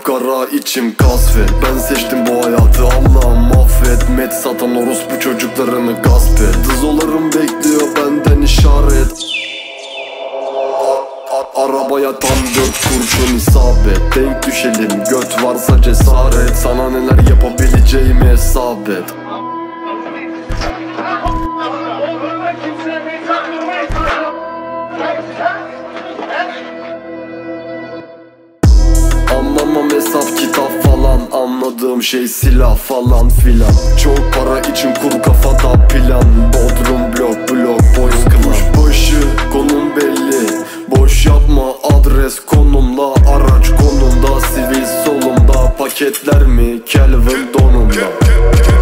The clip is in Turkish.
Kapkara içim kasvet. Ben seçtim bu hayatı, Allah'ım affet. Met satan orospu çocuklarını gasp et. Dızolarım bekliyor benden işaret. Arabaya tam 4 kurşun isabet. Denk düşelim, göt varsa cesaret. Sana neler yapabileceğimi hesap et. Anlamam hesap kitap falan, anladığım şey silah falan filan. Çok para için kur kafada plan. Bodrum blok boys club. Başı konum belli, boş yapma adres konumla. Araç konumda, sivil solumda. Paketler mi Calvin donumda.